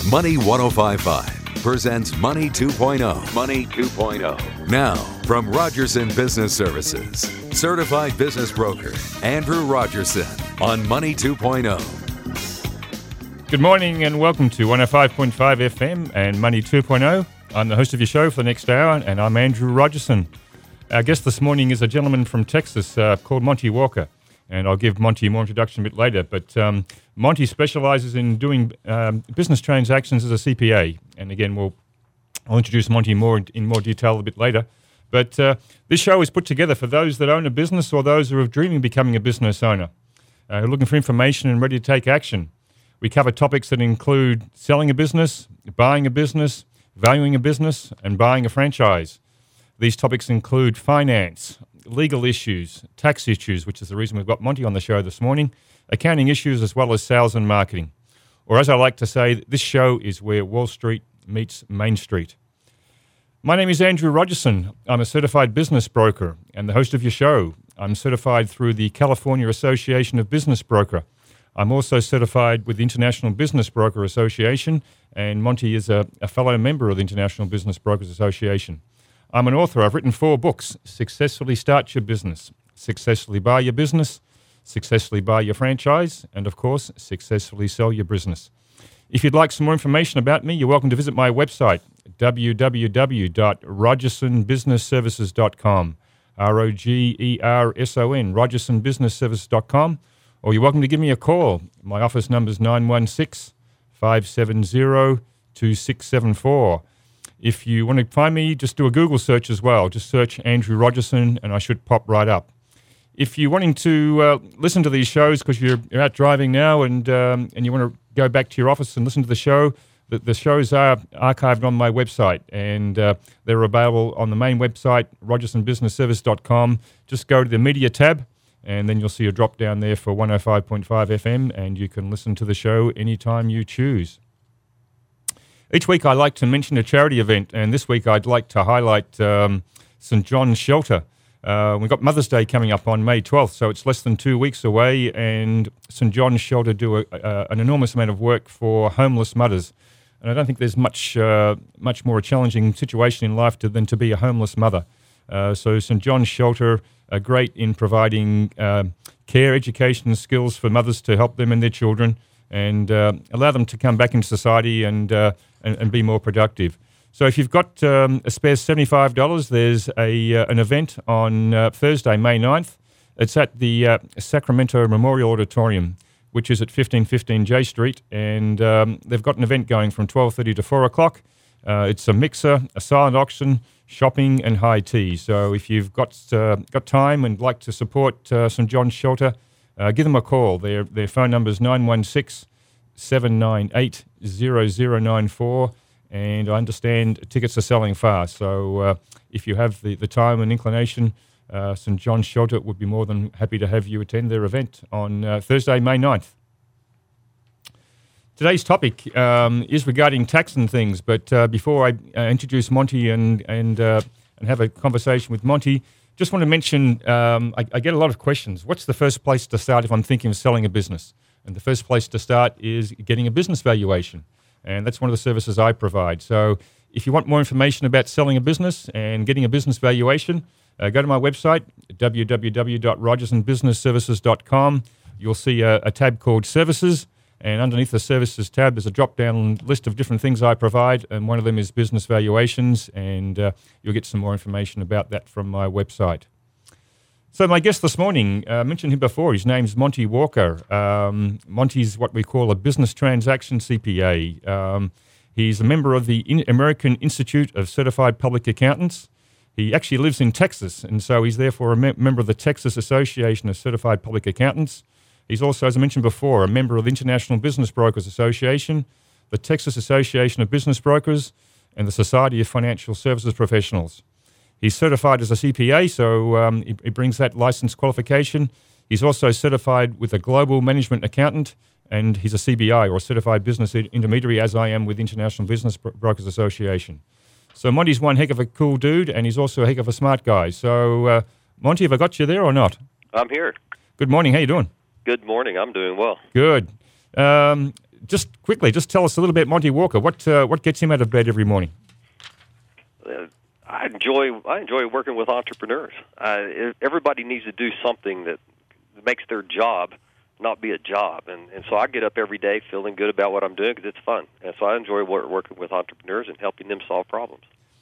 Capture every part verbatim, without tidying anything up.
Money ten fifty-five presents Money two point oh. Money two point oh. Now, from Rogerson Business Services, certified business broker Andrew Rogerson on Money two point oh. Good morning and welcome to one oh five point five F M and Money two point oh. I'm the host of your show for the next hour, and I'm Andrew Rogerson. Our guest this morning is a gentleman from Texas uh, called Monty Walker, and I'll give Monty more introduction a bit later. But um, Monty specializes in doing um, business transactions as a C P A, and again, we'll I'll introduce Monty more in, in more detail a bit later. But uh, this show is put together for those that own a business or those who are dreaming of becoming a business owner, uh, who are looking for information and ready to take action. We cover topics that include selling a business, buying a business, valuing a business, and buying a franchise. These topics include finance, legal issues, tax issues, which is the reason we've got Monty on the show this morning, accounting issues, as well as sales and marketing. Or as I like to say, this show is where Wall Street meets Main Street. My name is Andrew Rogerson. I'm a certified business broker and the host of your show. I'm certified through the California Association of Business Broker. I'm also certified with the International Business Broker Association, and Monty is a, a fellow member of the International Business Brokers Association. I'm an author. I've written four books: Successfully Start Your Business, Successfully Buy Your Business, Successfully Buy Your Franchise, and of course, Successfully Sell Your Business. If you'd like some more information about me, you're welcome to visit my website, w w w dot rogerson business services dot com, R O G E R S O N, rogerson business services dot com, or you're welcome to give me a call. My office number is nine one six, five seven zero, two six seven four. If you want to find me, just do a Google search as well. Just search Andrew Rogerson and I should pop right up. If you're wanting to uh, listen to these shows because you're, you're out driving now and um, and you want to go back to your office and listen to the show, the, the shows are archived on my website, and uh, they're available on the main website, rogerson business service dot com. Just go to the media tab and then you'll see a drop down there for one oh five point five F M, and you can listen to the show anytime you choose. Each week I like to mention a charity event, and this week I'd like to highlight um, Saint John's Shelter. Uh, we've got Mother's Day coming up on May twelfth, so it's less than two weeks away, and Saint John's Shelter do a, a, an enormous amount of work for homeless mothers. And I don't think there's much uh, much more a challenging situation in life to, than to be a homeless mother. Uh, so Saint John's Shelter are great in providing uh, care, education, and skills for mothers to help them and their children, and uh, allow them to come back into society and, uh, and and be more productive. So if you've got um, a spare seventy-five dollars, there's a uh, an event on uh, Thursday, May ninth. It's at the uh, Sacramento Memorial Auditorium, which is at fifteen fifteen J Street, and um, they've got an event going from twelve thirty to four o'clock. Uh, it's a mixer, a silent auction, shopping, and high tea. So if you've got uh, got time and like to support uh, Saint John's Shelter, Uh, give them a call. Their their phone number is nine one six, seven nine eight, zero zero nine four, and I understand tickets are selling fast. So uh, if you have the, the time and inclination, uh, Saint John's Shelter would be more than happy to have you attend their event on uh, Thursday, May ninth. Today's topic um, is regarding tax and things, but uh, before I uh, introduce Monty and and uh, and have a conversation with Monty, just want to mention, um, I, I get a lot of questions. What's the first place to start if I'm thinking of selling a business? And the first place to start is getting a business valuation. And that's one of the services I provide. So if you want more information about selling a business and getting a business valuation, uh, go to my website, w w w dot rogerson business services dot com. You'll see a, a tab called Services. And underneath the Services tab, there's a drop-down list of different things I provide, and one of them is business valuations, and uh, you'll get some more information about that from my website. So my guest this morning, I uh, mentioned him before. His name's Monty Walker. Um, Monty's what we call a business transaction C P A. Um, he's a member of the in- American Institute of Certified Public Accountants. He actually lives in Texas, and so he's therefore a me- member of the Texas Association of Certified Public Accountants. He's also, as I mentioned before, a member of the International Business Brokers Association, the Texas Association of Business Brokers, and the Society of Financial Services Professionals. He's certified as a C P A, so um, he, he brings that license qualification. He's also certified with a Global Management Accountant, and he's a C B I, or Certified Business Intermediary, as I am with International Business Brokers Association. So Monty's one heck of a cool dude, and he's also a heck of a smart guy. So, uh, Monty, have I got you there or not? I'm here. Good morning. How you doing? Good morning. I'm doing well. Good. Um, just quickly, just tell us a little bit, Monty Walker. What uh, what gets him out of bed every morning? Uh, I enjoy I enjoy working with entrepreneurs. Uh, everybody needs to do something that makes their job not be a job, and and so I get up every day feeling good about what I'm doing because it's fun, and so I enjoy work, working with entrepreneurs and helping them solve problems.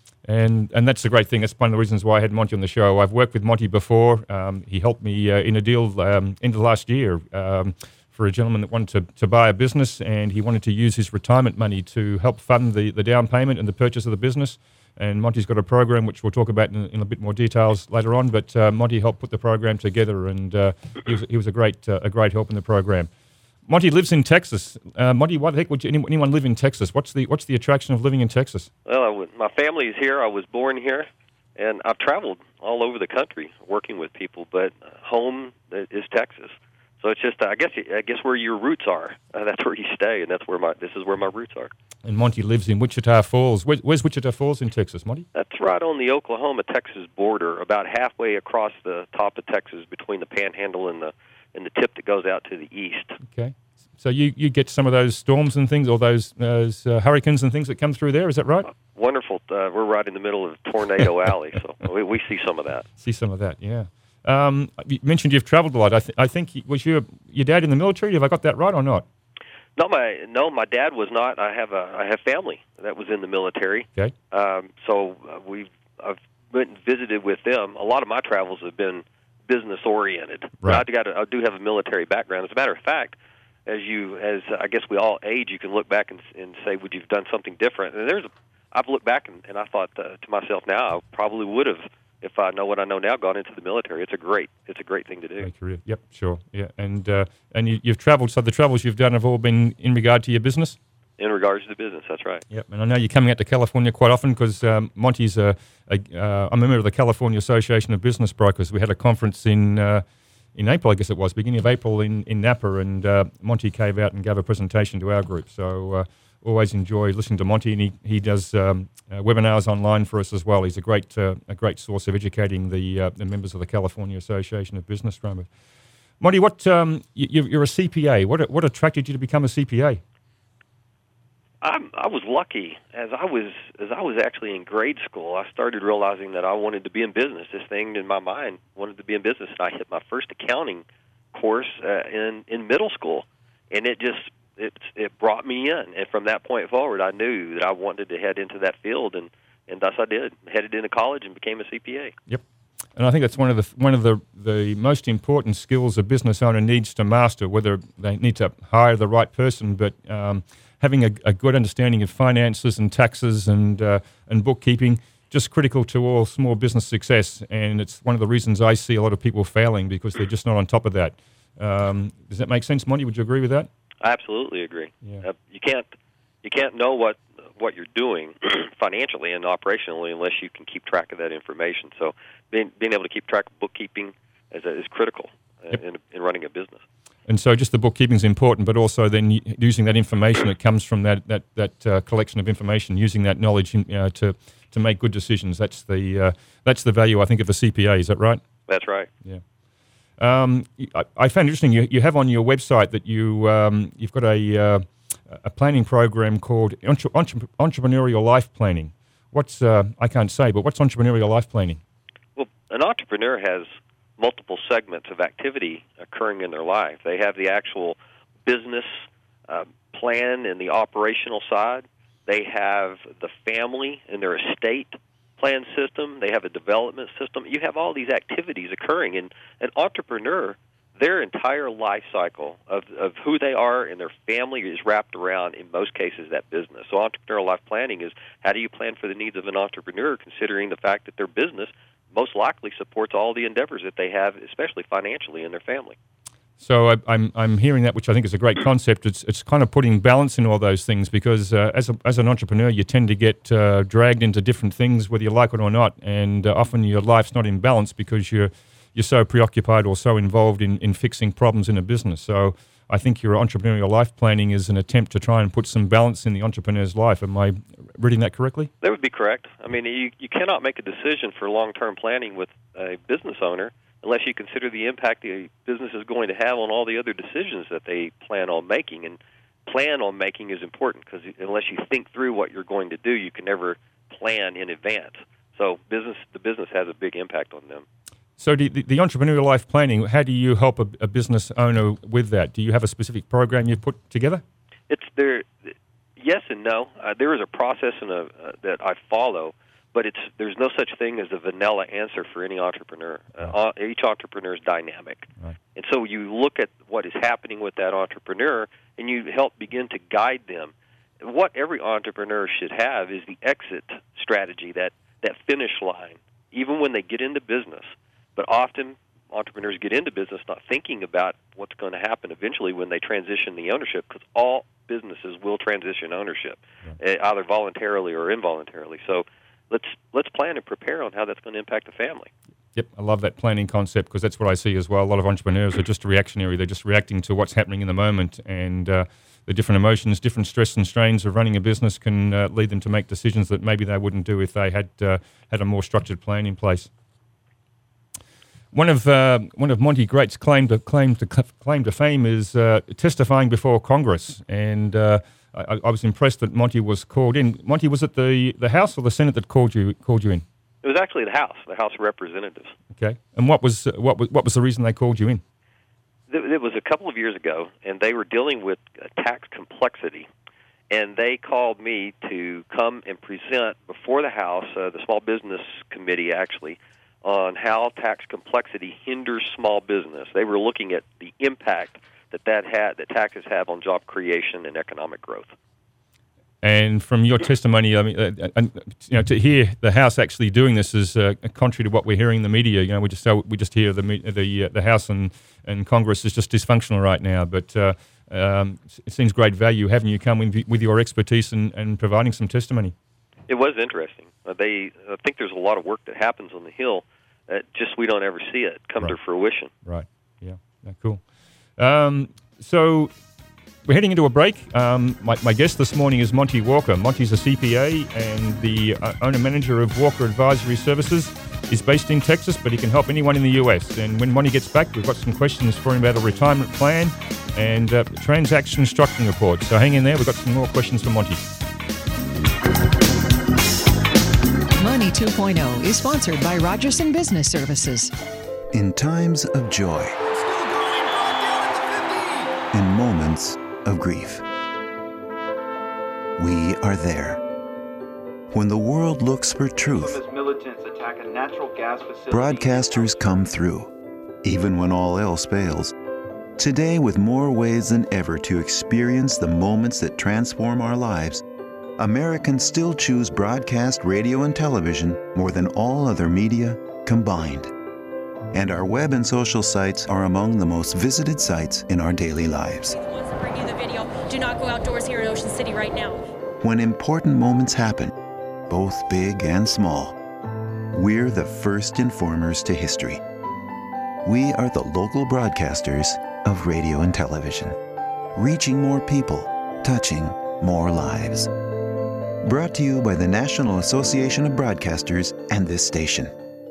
And and that's a great thing. That's one of the reasons why I had Monty on the show. I've worked with Monty before. Um, he helped me uh, in a deal um, end of last year um, for a gentleman that wanted to, to buy a business, and he wanted to use his retirement money to help fund the, the down payment and the purchase of the business. And Monty's got a program which we'll talk about in, in a bit more details later on. But uh, Monty helped put the program together, and uh, he was he was a great uh, a great help in the program. Monty lives in Texas. Uh, Monty, why the heck would you, anyone live in Texas? What's the what's the attraction of living in Texas? Well, I w- my family is here. I was born here, and I've traveled all over the country working with people. But home is Texas, so it's just I guess I guess where your roots are. Uh, that's where you stay, and that's where my this is where my roots are. And Monty lives in Wichita Falls. Where, where's Wichita Falls in Texas, Monty? That's right on the Oklahoma-Texas border, about halfway across the top of Texas between the Panhandle and the and the tip that goes out to the east. Okay. So you, you get some of those storms and things, or those, those uh, hurricanes and things that come through there, is that right? Uh, wonderful. Uh, we're right in the middle of Tornado Alley, so we, we see some of that. See some of that, yeah. Um, you mentioned you've traveled a lot. I, th- I think, was your, your dad in the military? Have I got that right or not? No, my no, my dad was not. I have a I have family that was in the military. Okay. Um, so uh, we've I've went and visited with them. A lot of my travels have been business oriented. Right. I got a, I do have a military background. As a matter of fact, as you as I guess we all age, you can look back and, and say, would you've done something different? And there's a, I've looked back and, and I thought uh, to myself, now I probably would have, if I know what I know now, gone into the military. It's a great, it's a great thing to do. Great career. Yep, sure. Yeah, and uh, and you, you've travelled. So the travels you've done have all been in regard to your business. In regards to the business, that's right. Yep, and I know you're coming out to California quite often because um, Monty's a, a uh, I'm a member of the California Association of Business Brokers. We had a conference in uh, in April, I guess it was, beginning of April in in Napa, and uh, Monty came out and gave a presentation to our group. So. Uh, Always enjoy listening to Monty, and he he does um, uh, webinars online for us as well. He's a great uh, a great source of educating the uh, the members of the California Association of Business Brokers. Monty, what um, you, you're a C P A. What what attracted you to become a C P A? I'm, I was lucky. As I was as I was actually in grade school, I started realizing that I wanted to be in business. This thing in my mind wanted to be in business, and I hit my first accounting course uh, in in middle school, and it just It it brought me in, and from that point forward, I knew that I wanted to head into that field, and, and thus I did. Headed into college and became a C P A. Yep, and I think that's one of the one of the, the most important skills a business owner needs to master. Whether they need to hire the right person, but um, having a, a good understanding of finances and taxes and uh, and bookkeeping, just critical to all small business success. And it's one of the reasons I see a lot of people failing because they're just not on top of that. Um, does that make sense, Monty? Would you agree with that? I absolutely agree. Yeah. Uh, you can't you can't know what what you're doing financially and operationally unless you can keep track of that information. So being being able to keep track of bookkeeping is, is critical uh, yep. in, in running a business. And so just the bookkeeping is important, but also then using that information that comes from that that that uh, collection of information, using that knowledge in, uh, to to make good decisions. That's the uh, that's the value, I think, of a C P A. Is that right? That's right. Yeah. Um, I, I found interesting. You, you have on your website that you um, you've got a uh, a planning program called entre- entre- entrepreneurial life planning. What's uh, I can't say, but what's entrepreneurial life planning? Well, an entrepreneur has multiple segments of activity occurring in their life. They have the actual business uh, plan and the operational side. They have the family and their estate plan system. They have a development system. You have all these activities occurring, and an entrepreneur, their entire life cycle of, of who they are and their family is wrapped around, in most cases, that business. So entrepreneurial life planning is how do you plan for the needs of an entrepreneur, considering the fact that their business most likely supports all the endeavors that they have, especially financially, in their family. So I, I'm I'm hearing that, which I think is a great concept. It's it's kind of putting balance in all those things because uh, as a, as an entrepreneur, you tend to get uh, dragged into different things, whether you like it or not, and uh, often your life's not in balance because you're you're so preoccupied or so involved in, in fixing problems in a business. So I think your entrepreneurial life planning is an attempt to try and put some balance in the entrepreneur's life. Am I reading that correctly? That would be correct. I mean, you you cannot make a decision for long-term planning with a business owner unless you consider the impact the business is going to have on all the other decisions that they plan on making. And plan on making is important, because unless you think through what you're going to do, you can never plan in advance. So business, the business has a big impact on them. So the, the entrepreneurial life planning, how do you help a, a business owner with that? Do you have a specific program you've put together? It's there. Yes and no. Uh, there is a process and a, uh, that I follow, but it's there's no such thing as a vanilla answer for any entrepreneur. Uh, right. Each entrepreneur is dynamic. Right. And so you look at what is happening with that entrepreneur, and you help begin to guide them. What every entrepreneur should have is the exit strategy, that, that finish line, even when they get into business. But often entrepreneurs get into business not thinking about what's going to happen eventually when they transition the ownership, because all businesses will transition ownership, yeah. either voluntarily or involuntarily. So let's let's plan and prepare on how that's going to impact the family. Yep, I love that planning concept, because that's what I see as well. A lot of entrepreneurs are just reactionary. They're just reacting to what's happening in the moment, and uh, the different emotions, different stress and strains of running a business can uh, lead them to make decisions that maybe they wouldn't do if they had uh, had a more structured plan in place. One of uh, one of Monty Great's claim to claim to claim to fame is uh, testifying before Congress, and uh, I, I was impressed that Monty was called in. Monty, was it the, the House or the Senate that called you called you in? It was actually the House, the House of Representatives. Okay, and what was what was what was the reason they called you in? It was a couple of years ago, and they were dealing with tax complexity, and they called me to come and present before the House, uh, the Small Business Committee actually, on how tax complexity hinders small business. They were looking at the impact that that had, that taxes have on job creation and economic growth. And from your testimony, I mean, uh, and, you know, to hear the House actually doing this is uh, contrary to what we're hearing in the media. You know, we just we just hear the the uh, the House and, and Congress is just dysfunctional right now. But uh, um, it seems great value having you come with, with your expertise and, and providing some testimony. It was interesting. Uh, they, I think there's a lot of work that happens on the Hill. Uh, just we don't ever see it come right. to fruition. Right. Yeah. yeah cool. Um, so we're heading into a break. Um, my, my guest this morning is Monty Walker. Monty's a C P A and the uh, owner-manager of Walker Advisory Services. He's based in Texas, but he can help anyone in the U S. And when Monty gets back, we've got some questions for him about a retirement plan and uh, transaction structuring report. So hang in there. We've got some more questions for Monty. Money two point oh is sponsored by Rogerson Business Services. In times of joy, in moments of grief, we are there. When the world looks for truth, broadcasters come through, even when all else fails. Today, with more ways than ever to experience the moments that transform our lives, Americans still choose broadcast radio and television more than all other media combined. And our web and social sites are among the most visited sites in our daily lives. The ones that bring you the video, do not go outdoors here in Ocean City right now. When important moments happen, both big and small, we're the first informers to history. We are the local broadcasters of radio and television, reaching more people, touching more lives. Brought to you by the National Association of Broadcasters and this station.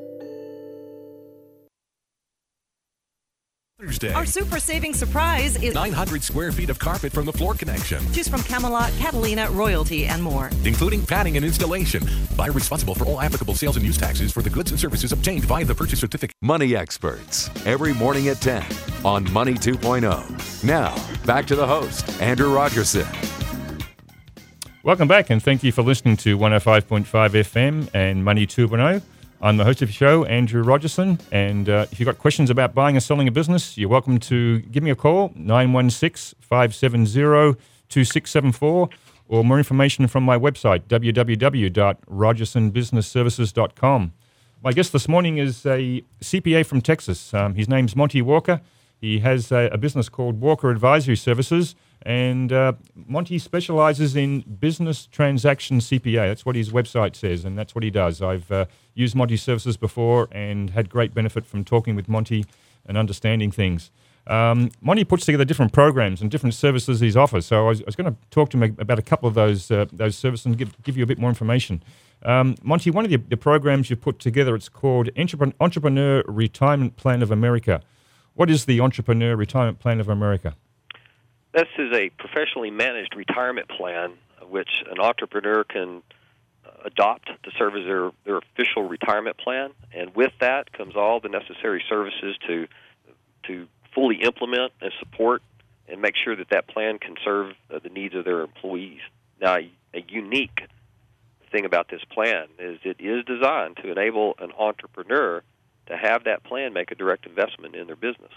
Thursday. Our super saving surprise is nine hundred square feet of carpet from the Floor Connection. Choose from Camelot, Catalina, Royalty, and more. Including padding and installation. Buyer responsible for all applicable sales and use taxes for the goods and services obtained via the purchase certificate. Money Experts, every morning at ten on Money two point oh. Now, back to the host, Andrew Rogerson. Welcome back, and thank you for listening to one oh five point five F M and Money two point oh. I'm the host of the show, Andrew Rogerson, and uh, if you've got questions about buying or selling a business, you're welcome to give me a call, nine one six, five seven zero, two six seven four, or more information from my website, w w w dot rogerson business services dot com. My guest this morning is a C P A from Texas. Um, his name's Monty Walker. He has a, a business called Walker Advisory Services, and uh, Monty specializes in business transaction C P A. That's what his website says, and that's what he does. I've uh, used Monty's services before and had great benefit from talking with Monty and understanding things. Um, Monty puts together different programs and different services he offers. So I was, I was going to talk to him about a couple of those uh, those services and give, give you a bit more information. Um, Monty, one of the, the programs you put together, it's called Entrepreneur, Entrepreneur Retirement Plan of America. What is the Entrepreneur Retirement Plan of America? This is a professionally managed retirement plan which an entrepreneur can adopt to serve as their, their official retirement plan, and with that comes all the necessary services to to fully implement and support and make sure that that plan can serve uh, the needs of their employees. Now, a, a unique thing about this plan is it is designed to enable an entrepreneur to have that plan make a direct investment in their business.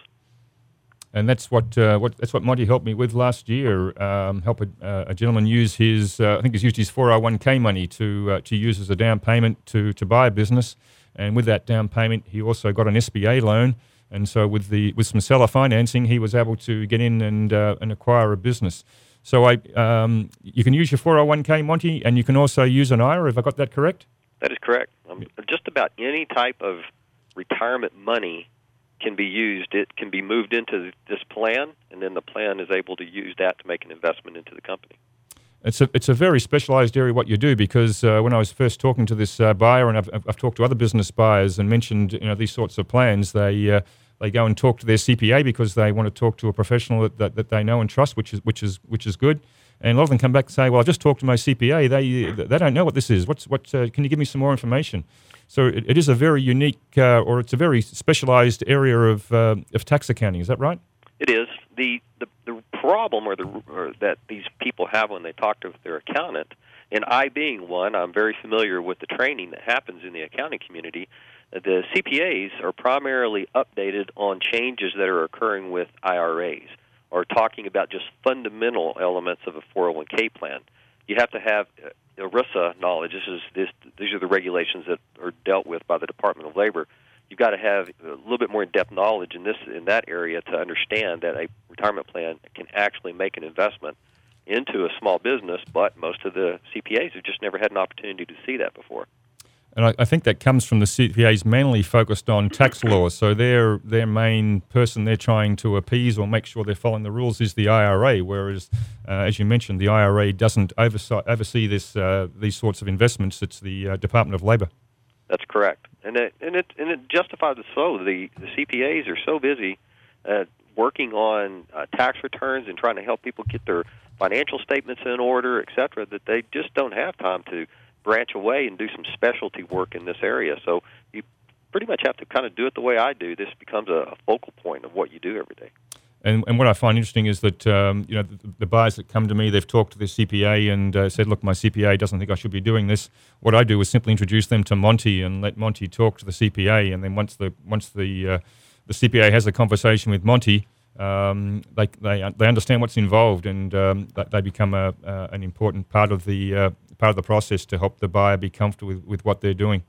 And that's what uh, what that's what Monty helped me with last year. Um, help a, uh, a gentleman use his uh, I think he's used his four oh one k money to uh, to use as a down payment to to buy a business, and with that down payment, he also got an S B A loan. And so with the with some seller financing, he was able to get in and uh, and acquire a business. So I um, you can use your four oh one k, Monty, and you can also use an I R A. Have I got that correct? That is correct. Um, just about any type of retirement money can be used. It can be moved into this plan, and then the plan is able to use that to make an investment into the company. It's a it's a very specialised area what you do, because uh, when I was first talking to this uh, buyer, and I've, I've talked to other business buyers and mentioned you know these sorts of plans, they uh, they go and talk to their C P A because they want to talk to a professional that, that, that they know and trust, which is which is which is good. And a lot of them come back and say, "Well, I just talked to my C P A. They they don't know what this is. What's what? Uh, can you give me some more information?" So it, it is a very unique, uh, or it's a very specialised area of uh, of tax accounting. Is that right? It is. The the, the problem or the or that these people have when they talk to their accountant, and I being one, I'm very familiar with the training that happens in the accounting community. The C P As are primarily updated on changes that are occurring with I R As, or talking about just fundamental elements of a four oh one k plan. You have to have ERISA knowledge. This is this. These are the regulations that are dealt with by the Department of Labor. You've got to have a little bit more in-depth knowledge in this in that area to understand that a retirement plan can actually make an investment into a small business. But most of the C P As have just never had an opportunity to see that before. And I, I think that comes from the C P As mainly focused on tax laws. So their their main person they're trying to appease or make sure they're following the rules is the I R A. Whereas, uh, as you mentioned, the I R A doesn't oversee, oversee this uh, these sorts of investments. It's the uh, Department of Labor. That's correct, and it and it and it justifies it so. The the C P As are so busy uh, working on uh, tax returns and trying to help people get their financial statements in order, et cetera, that they just don't have time to branch away and do some specialty work in this area. So you pretty much have to kind of do it the way I do. This becomes a, a focal point of what you do every day. And, and what I find interesting is that um, you know the, the buyers that come to me, they've talked to their C P A and uh, said, "Look, my C P A doesn't think I should be doing this." What I do is simply introduce them to Monty and let Monty talk to the C P A. And then once the once the uh, the C P A has a conversation with Monty, um, they they they understand what's involved, and um, they become a, uh, an important part of the uh, part of the process to help the buyer be comfortable with, with what they're doing.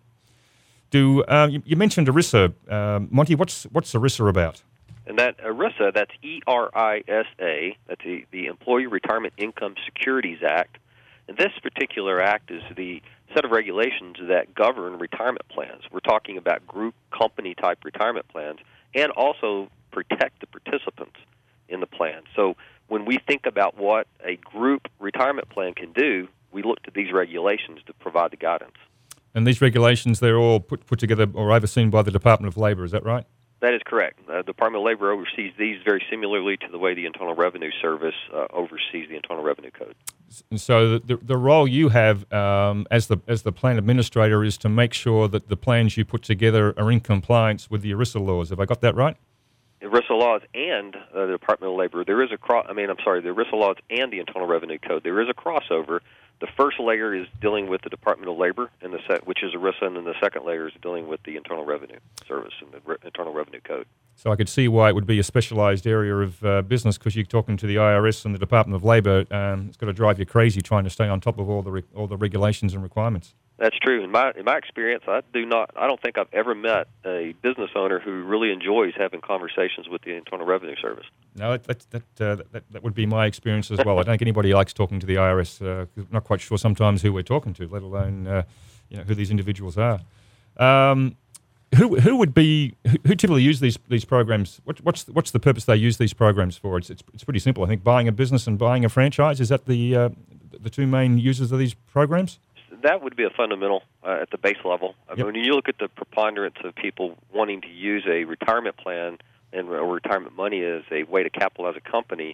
Do uh, you, you mentioned ERISA, uh, Monty? What's what's ERISA about? And that ERISA, that's E R I S A, that's the, the Employee Retirement Income Securities Act. And this particular act is the set of regulations that govern retirement plans. We're talking about group company-type retirement plans and also protect the participants in the plan. So when we think about what a group retirement plan can do, we look to these regulations to provide the guidance. And these regulations, they're all put, put together or overseen by the Department of Labor, is that right? That is correct. The uh, Department of Labor oversees these very similarly to the way the Internal Revenue Service uh, oversees the Internal Revenue Code. So the the role you have um, as the as the plan administrator is to make sure that the plans you put together are in compliance with the ERISA laws. Have I got that right? ERISA laws and uh, the Department of Labor. There is a cro- I mean, I'm sorry, the ERISA laws and the Internal Revenue Code. There is a crossover. The first layer is dealing with the Department of Labor, and the se- which is ERISA, and then the second layer is dealing with the Internal Revenue Service and the Re- Internal Revenue Code. So I could see why it would be a specialised area of uh, business, because you're talking to the I R S and the Department of Labor. Um, it's got to drive you crazy trying to stay on top of all the re- all the regulations and requirements. That's true. In my in my experience, I do not. I don't think I've ever met a business owner who really enjoys having conversations with the Internal Revenue Service. No, that that that, uh, that, that would be my experience as well. I don't think anybody likes talking to the I R S. Uh, I'm not quite sure sometimes who we're talking to, let alone uh, you know who these individuals are. Um, who who would be who, who typically use these these programs? What, what's what's the purpose they use these programs for? It's it's it's pretty simple. I think buying a business and buying a franchise, is that the uh, the two main users of these programs? That would be a fundamental uh, at the base level. I mean, Yep. when you look at the preponderance of people wanting to use a retirement plan and or retirement money as a way to capitalize a company,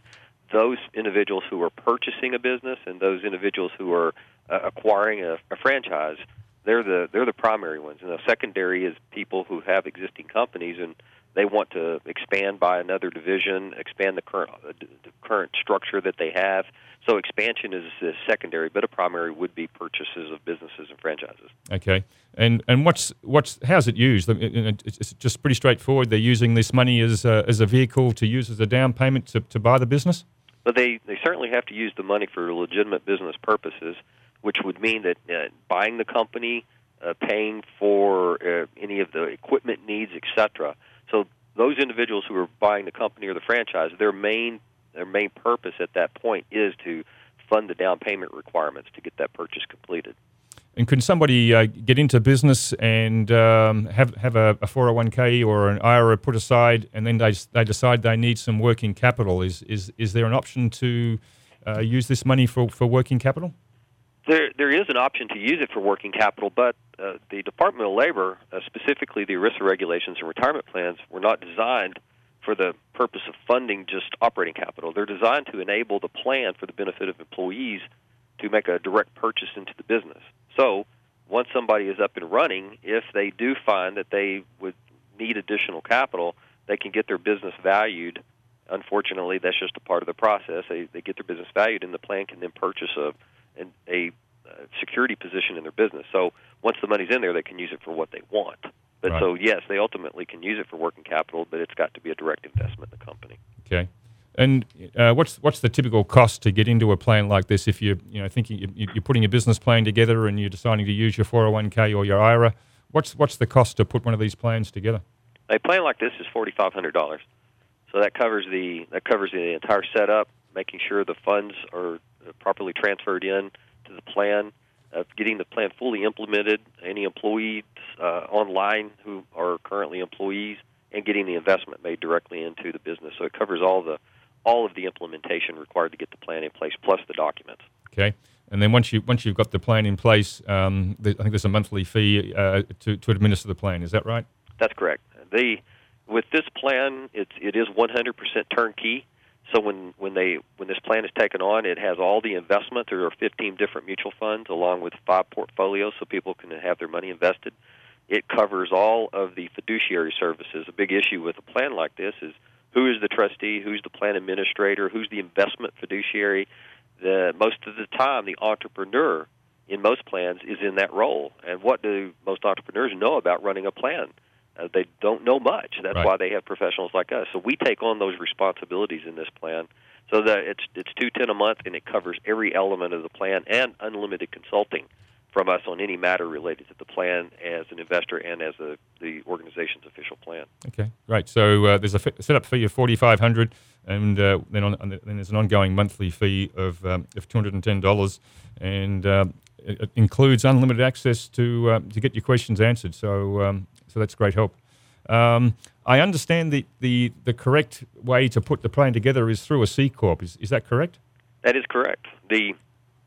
those individuals who are purchasing a business and those individuals who are uh, acquiring a, a franchise, they're the they're the primary ones. And the secondary is people who have existing companies and they want to expand by another division, expand the current uh, the current structure that they have. So expansion is, is secondary, but a primary would be purchases of businesses and franchises. Okay, and and what's what's how's it used? It's just pretty straightforward. They're using this money as a, as a vehicle to use as a down payment to, to buy the business. But they they certainly have to use the money for legitimate business purposes, which would mean that uh, buying the company, uh, paying for uh, any of the equipment needs, et cetera. So those individuals who are buying the company or the franchise, their main their main purpose at that point is to fund the down payment requirements to get that purchase completed. And can somebody uh, get into business and um, have have a, a four oh one k or an I R A put aside, and then they they decide they need some working capital? Is is is there an option to uh, use this money for, for working capital? There, there is an option to use it for working capital, but uh, the Department of Labor, uh, specifically the ERISA regulations and retirement plans, were not designed for the purpose of funding just operating capital. They're designed to enable the plan for the benefit of employees to make a direct purchase into the business. So once somebody is up and running, if they do find that they would need additional capital, they can get their business valued. Unfortunately, that's just a part of the process. They, they get their business valued, and the plan can then purchase a and a uh, security position in their business. So once the money's in there, they can use it for what they want. But right. So, yes, they ultimately can use it for working capital, but it's got to be a direct investment in the company. Okay. And uh, what's what's the typical cost to get into a plan like this? If you're you know thinking you, you're putting a business plan together and you're deciding to use your four oh one k or your I R A, what's what's the cost to put one of these plans together? A plan like this is four thousand five hundred dollars. So that covers the that covers the entire setup, making sure the funds are properly transferred in to the plan, uh, getting the plan fully implemented, any employees uh, online who are currently employees, and getting the investment made directly into the business. So it covers all the all of the implementation required to get the plan in place, plus the documents. Okay. And then once you once you've got the plan in place, um, I think there's a monthly fee uh, to to administer the plan. Is that right? That's correct. The with this plan, it's it is one hundred percent turnkey. So when, when they when this plan is taken on, it has all the investment. There are fifteen different mutual funds along with five portfolios, so people can have their money invested. It covers all of the fiduciary services. A big issue with a plan like this is who is the trustee, who's the plan administrator, who's the investment fiduciary. The, most of the time, the entrepreneur in most plans is in that role. And what do most entrepreneurs know about running a plan? Uh, they don't know much. That's right. why they have professionals like us. So we take on those responsibilities in this plan. So that it's it's two ten a month, and it covers every element of the plan and unlimited consulting from us on any matter related to the plan as an investor and as a, the organization's official plan. Okay, great. So uh, there's a f- setup fee of forty-five hundred dollars, and uh, then on, on the, then there's an ongoing monthly fee of um, of two hundred ten dollars, and uh, it, it includes unlimited access to uh, to get your questions answered. So um, so that's great help. Um, I understand the, the, the correct way to put the plan together is through a C Corp. Is is that correct? That is correct. The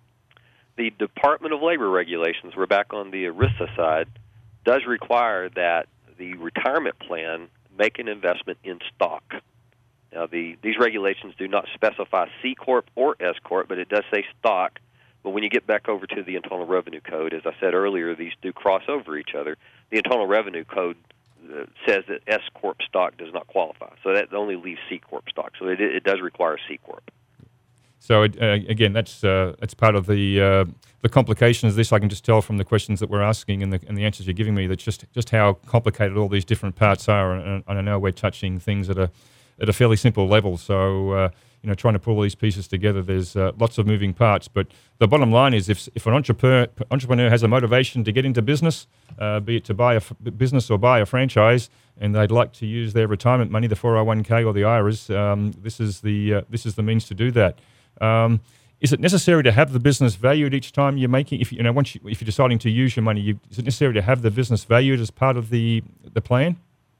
the Department of Labor regulations, we're back on the ERISA side, does require that the retirement plan make an investment in stock. Now, the these regulations do not specify C Corp or S Corp, but it does say stock. But when you get back over to the Internal Revenue Code, as I said earlier, these do cross over each other. The Internal Revenue Code uh, says that S Corp stock does not qualify, so that only leaves C Corp stock. So it, it does require C Corp. So it, uh, again, that's uh, that's part of the uh, the complications of this. I can just tell from the questions that we're asking and the and the answers you're giving me that just just how complicated all these different parts are. And, and I know we're touching things at a at a fairly simple level. So uh, you know, trying to pull all these pieces together, there's uh, lots of moving parts. But the bottom line is, if if an entrepreneur entrepreneur has a motivation to get into business, uh, be it to buy a f- business or buy a franchise, and they'd like to use their retirement money, the four oh one k or the I R As, um, this is the uh, this is the means to do that. Um, is it necessary to have the business valued each time you're making? If you know, once you, if you're deciding to use your money, you, is it necessary to have the business valued as part of the the plan?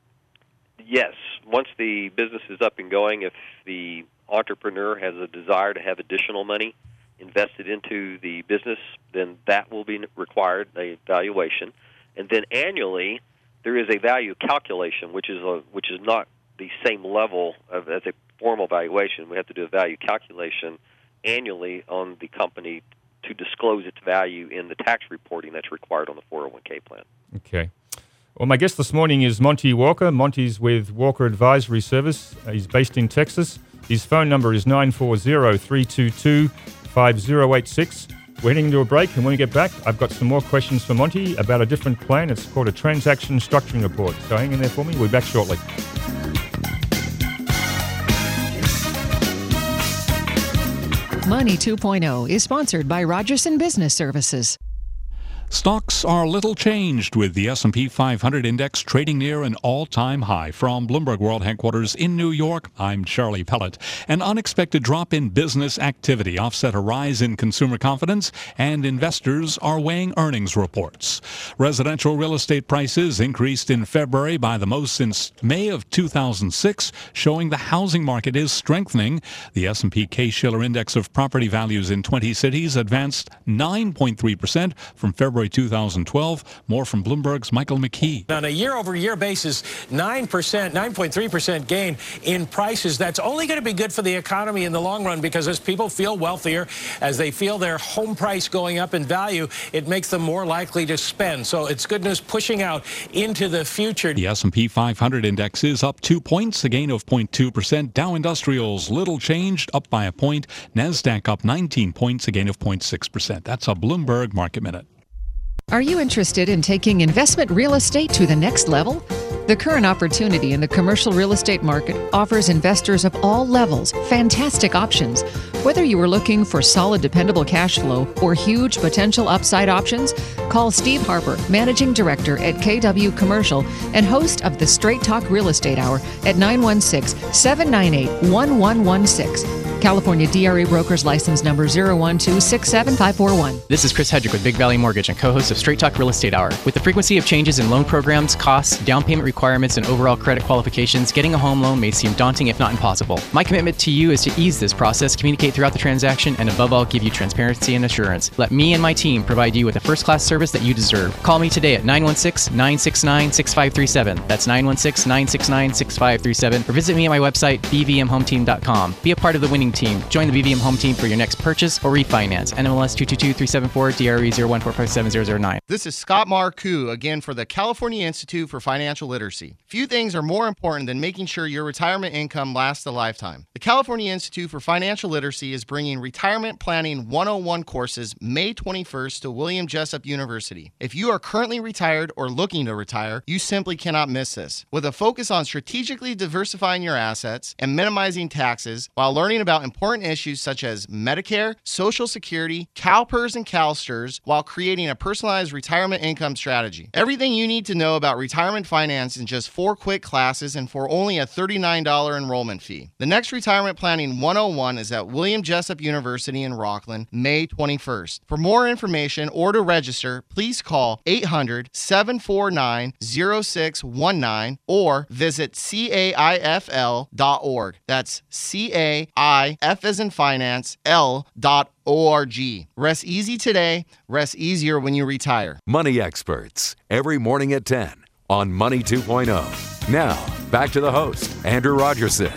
Yes. Once the business is up and going, if the entrepreneur has a desire to have additional money invested into the business, then that will be required, a valuation. And then annually, there is a value calculation, which is a, which is not the same level of as a formal valuation. We have to do a value calculation annually on the company to disclose its value in the tax reporting that's required on the four oh one k plan. Okay. Well, my guest this morning is Monty Walker. Monty's with Walker Advisory Service. Uh, he's based in Texas. His phone number is nine four zero, three two two, five zero eight six. We're heading into a break, and when we get back, I've got some more questions for Monty about a different plan. It's called a transaction structuring report. So hang in there for me. We'll be back shortly. Money two point oh is sponsored by Rogerson Business Services. Stocks are little changed, with the S and P five hundred index trading near an all-time high. From Bloomberg World Headquarters in New York, I'm Charlie Pellet. An unexpected drop in business activity offset a rise in consumer confidence, and investors are weighing earnings reports. Residential real estate prices increased in February by the most since May of two thousand six, showing the housing market is strengthening. The S and P Case-Shiller Index of property values in twenty cities advanced nine point three percent from February two thousand twelve. More from Bloomberg's Michael McKee. On a year-over-year basis, nine percent, nine point three percent gain in prices. That's only going to be good for the economy in the long run, because as people feel wealthier, as they feel their home price going up in value, it makes them more likely to spend. So it's good news pushing out into the future. The S and P five hundred index is up two points, a gain of zero point two percent. Dow Industrials, little changed, up by a point. NASDAQ up nineteen points, a gain of zero point six percent. That's a Bloomberg Market Minute. Are you interested in taking investment real estate to the next level? The current opportunity in the commercial real estate market offers investors of all levels fantastic options. Whether you are looking for solid, dependable cash flow or huge potential upside options, call Steve Harper, Managing Director at K W Commercial and host of the Straight Talk Real Estate Hour at nine one six, seven nine eight, one one one six. California D R A Brokers License Number zero one two six seven five four one. This is Chris Hedrick with Big Valley Mortgage and co-host of Straight Talk Real Estate Hour. With the frequency of changes in loan programs, costs, down payment requirements, and overall credit qualifications, getting a home loan may seem daunting if not impossible. My commitment to you is to ease this process, communicate throughout the transaction, and above all, give you transparency and assurance. Let me and my team provide you with a first-class service that you deserve. Call me today at nine one six, nine six nine, six five three seven. That's nine one six, nine six nine, six five three seven. Or visit me at my website, b v m home team dot com. Be a part of the winning team. Join the B V M Home Team for your next purchase or refinance. N M L S two two two, three seven four, D R E zero one four five seven zero zero nine. This is Scott Marcoux again for the California Institute for Financial Literacy. Few things are more important than making sure your retirement income lasts a lifetime. The California Institute for Financial Literacy is bringing Retirement Planning one oh one courses May twenty-first to William Jessup University. If you are currently retired or looking to retire, you simply cannot miss this. With a focus on strategically diversifying your assets and minimizing taxes while learning about important issues such as Medicare, Social Security, CalPERS, and CalSTRS, while creating a personalized retirement income strategy. Everything you need to know about retirement finance in just four quick classes and for only a thirty-nine dollars enrollment fee. The next Retirement Planning one oh one is at William Jessup University in Rockland, May twenty-first. For more information or to register, please call eight hundred, seven four nine, zero six one nine or visit C A I F L dot org. That's C A I F as in finance, L dot O R G. Rest easy today, rest easier when you retire. Money Experts, every morning at ten on Money two point oh. Now, back to the host, Andrew Rogerson.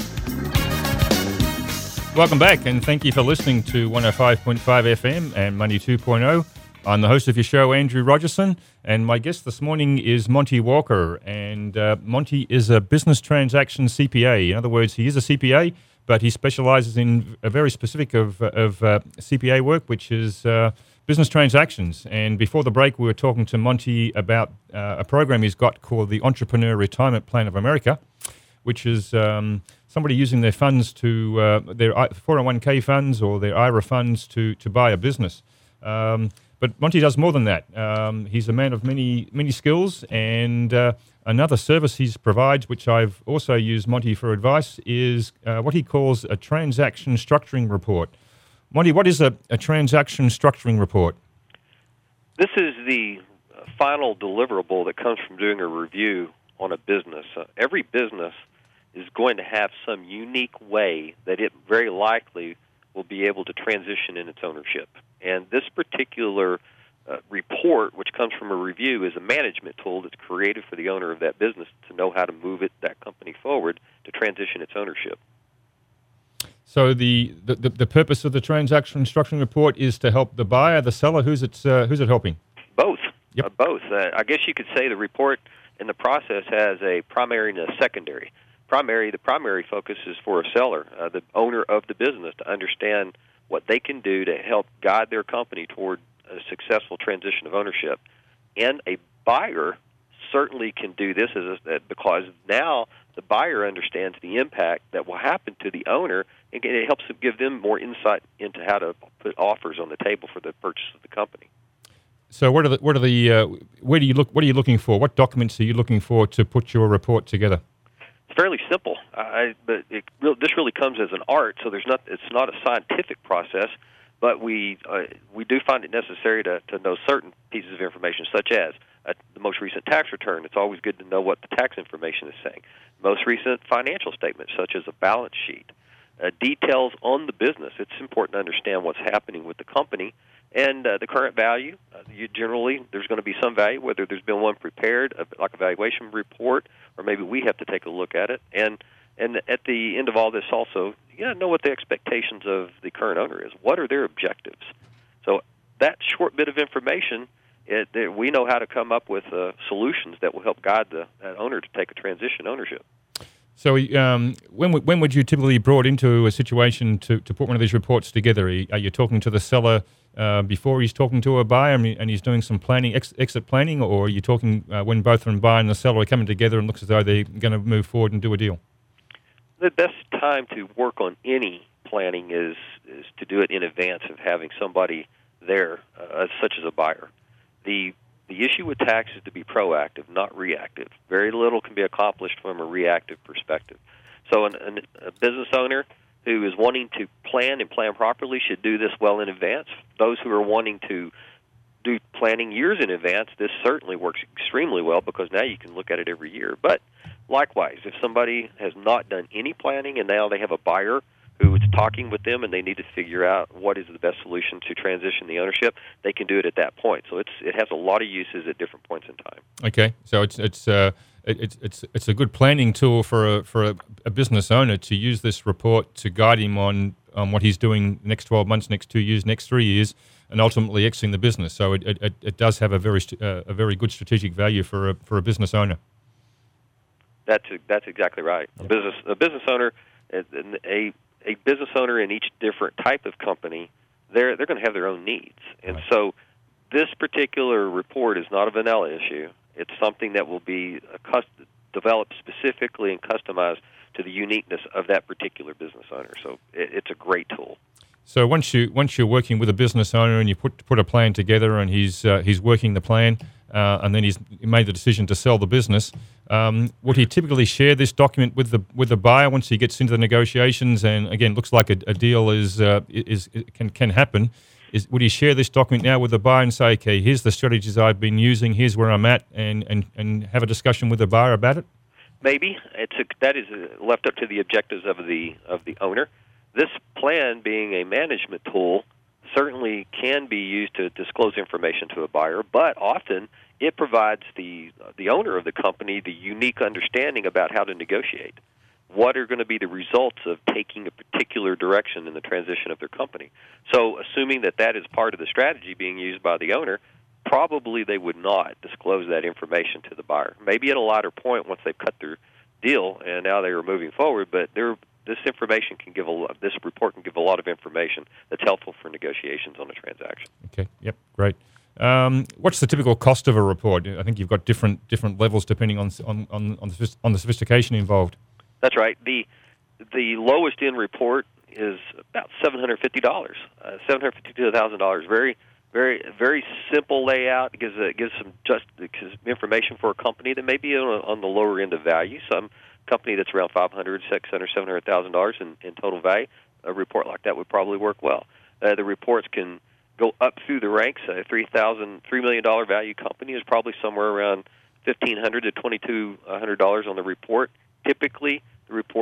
Welcome back, and thank you for listening to one oh five point five F M and Money two point oh. I'm the host of your show, Andrew Rogerson, and my guest this morning is Monty Walker. And uh, Monty is a business transaction C P A. In other words, he is a C P A, but he specializes in a very specific of, of uh, C P A work, which is uh, business transactions. And before the break, we were talking to Monty about uh, a program he's got called the Entrepreneur Retirement Plan of America, which is um, somebody using their funds to, uh, their four oh one k funds or their I R A funds to, to buy a business. Um, but Monty does more than that. Um, he's a man of many many skills, and uh, another service he provides, which I've also used Monty for advice, is uh, what he calls a transaction structuring report. Monty, what is a, a transaction structuring report? This is the final deliverable that comes from doing a review on a business. Uh, every business is going to have some unique way that it very likely will be able to transition in its ownership. And this particular uh, report, which comes from a review, is a management tool that's created for the owner of that business to know how to move it, that company forward to transition its ownership. So the, the, the, the purpose of the transaction structuring report is to help the buyer, the seller. Who's it? Uh, who's it helping? Both. Yep. Uh, both. Uh, I guess you could say the report in the process has a primary and a secondary. Primary, the primary focus is for a seller, uh, the owner of the business, to understand what they can do to help guide their company toward a successful transition of ownership. And a buyer certainly can do this as a, because now the buyer understands the impact that will happen to the owner, and it helps them give them more insight into how to put offers on the table for the purchase of the company. So, what are the what are the uh, where do you look? What are you looking for? What documents are you looking for to put your report together? It's fairly simple, I, but it, this really comes as an art. So there's not it's not a scientific process, but we uh, we do find it necessary to, to know certain pieces of information, such as uh, the most recent tax return. It's always good to know what the tax information is saying. Most recent financial statements, such as a balance sheet, uh, details on the business. It's important to understand what's happening with the company. And uh, the current value, uh, you generally, there's going to be some value, whether there's been one prepared, uh, like a valuation report, or maybe we have to take a look at it. And and at the end of all this also, you got to know what the expectations of the current owner is. What are their objectives? So that short bit of information, it, it, we know how to come up with uh, solutions that will help guide the that owner to take a transition ownership. So um, when when would you typically be brought into a situation to, to put one of these reports together? Are you talking to the seller uh, before he's talking to a buyer and he's doing some planning, ex- exit planning, or are you talking uh, when both the buyer and the seller are coming together and looks as though they're going to move forward and do a deal? The best time to work on any planning is is to do it in advance of having somebody there, uh, such as a buyer. The The issue with tax is to be proactive, not reactive. Very little can be accomplished from a reactive perspective. So an, an, a business owner who is wanting to plan and plan properly should do this well in advance. Those who are wanting to do planning years in advance, this certainly works extremely well because now you can look at it every year. But likewise, if somebody has not done any planning and now they have a buyer who is talking with them and they need to figure out what is the best solution to transition the ownership, they can do it at that point. So it's it has a lot of uses at different points in time. Okay, so it's it's uh, it's it's it's a good planning tool for a for a, a business owner to use this report to guide him on on what he's doing next twelve months, next two years, next three years, and ultimately exiting the business. So it it, it does have a very uh, a very good strategic value for a for a business owner. That's that's exactly right. A business a business owner a, a a business owner in each different type of company, they're they're going to have their own needs. And right. So this particular report is not a vanilla issue. It's something that will be a custom, developed specifically and customized to the uniqueness of that particular business owner. So it, it's a great tool. So once you once you're working with a business owner and you put put a plan together and he's uh, he's working the plan uh, and then he's made the decision to sell the business, um, would he typically share this document with the with the buyer once he gets into the negotiations and again looks like a, a deal is uh, is can can happen? Is would he share this document now with the buyer and say, okay, here's the strategies I've been using, here's where I'm at, and and, and have a discussion with the buyer about it? Maybe it's a, that is a, left up to the objectives of the of the owner. This plan, being a management tool, certainly can be used to disclose information to a buyer, but often it provides the the owner of the company the unique understanding about how to negotiate. What are going to be the results of taking a particular direction in the transition of their company? So assuming that that is part of the strategy being used by the owner, probably they would not disclose that information to the buyer. Maybe at a later point once they've cut their deal and now they are moving forward, but they're This information can give a lot, this report can give a lot of information that's helpful for negotiations on a transaction. Okay. Yep. Great. Um, what's the typical cost of a report? I think you've got different different levels depending on on on, on, the, on the sophistication involved. That's right. the The lowest end report is about seven hundred fifty dollars, uh, seven hundred fifty to a thousand dollars. Very very very simple layout. It gives a, gives some just information for a company that may be on, a, on the lower end of value. Some company that's around five hundred, six hundred, seven hundred thousand dollars in, in total value, a report like that would probably work well. Uh, the reports can go up through the ranks. A three thousand, three million dollar value company is probably somewhere around fifteen hundred to twenty two hundred dollars on the report. Typically, the report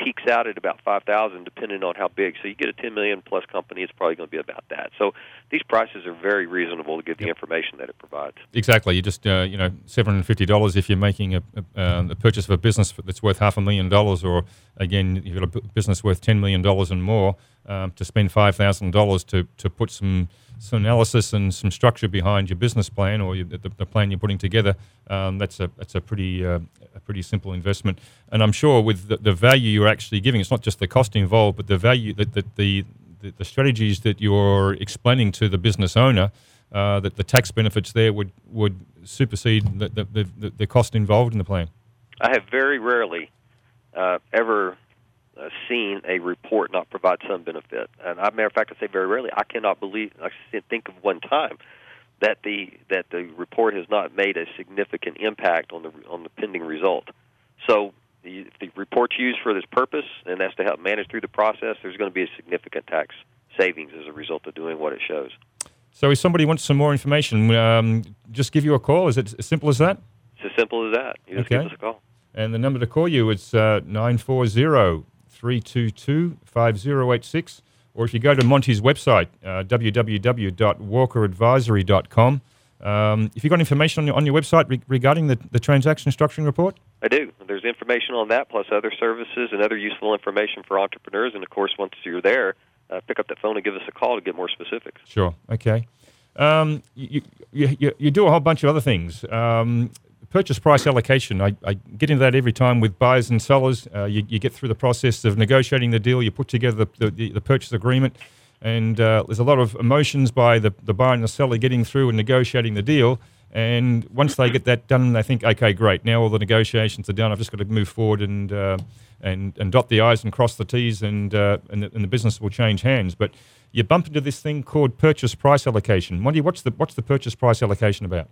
peaks out at about five thousand, depending on how big. So you get a ten million plus company, it's probably going to be about that. So these prices are very reasonable to give the information that it provides. Exactly. You just uh, you know seven hundred fifty dollars if you're making a, a, uh, a purchase of a business that's worth half a million dollars, or again you've got a bu- business worth ten million dollars and more. Um, to spend five thousand dollars to to put some some analysis and some structure behind your business plan or your, the, the plan you're putting together, um, that's a that's a pretty uh, a pretty simple investment. And I'm sure with the, the value you're actually giving, it's not just the cost involved, but the value that, that the, the the strategies that you're explaining to the business owner, uh, that the tax benefits there would would supersede the the, the the cost involved in the plan. I have very rarely uh, ever. Uh, seen a report not provide some benefit, and as a matter of fact, I say very rarely. I cannot believe. I can't think of one time that the that the report has not made a significant impact on the on the pending result. So, the, if the report's used for this purpose, and that's to help manage through the process, there's going to be a significant tax savings as a result of doing what it shows. So, if somebody wants some more information, um, just give you a call. Is it as simple as that? It's as simple as that. You just okay. give us a call. And the number to call you is uh, nine four zero, three two two, five zero eight six, or if you go to Monty's website, uh, w w w dot walker advisory dot com. Um, if you've got information on your, on your website re- regarding the, the transaction structuring report? I do. There's information on that, plus other services and other useful information for entrepreneurs. And, of course, once you're there, uh, pick up the phone and give us a call to get more specifics. Sure. Okay. Um, you, you, you, you do a whole bunch of other things. Um, Purchase price allocation, I, I get into that every time with buyers and sellers. Uh, you, you get through the process of negotiating the deal, you put together the, the, the purchase agreement, and uh, there's a lot of emotions by the, the buyer and the seller getting through and negotiating the deal. And once they get that done, they think, okay, great, now all the negotiations are done. I've just got to move forward and uh, and, and dot the I's and cross the T's, and, uh, and, the, and the business will change hands. But you bump into this thing called purchase price allocation. Monty, what's the, what's the purchase price allocation about?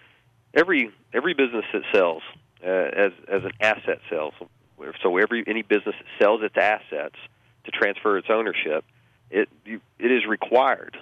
Every every business that sells uh, as as an asset sells, so every any business that sells its assets to transfer its ownership, it you, it is required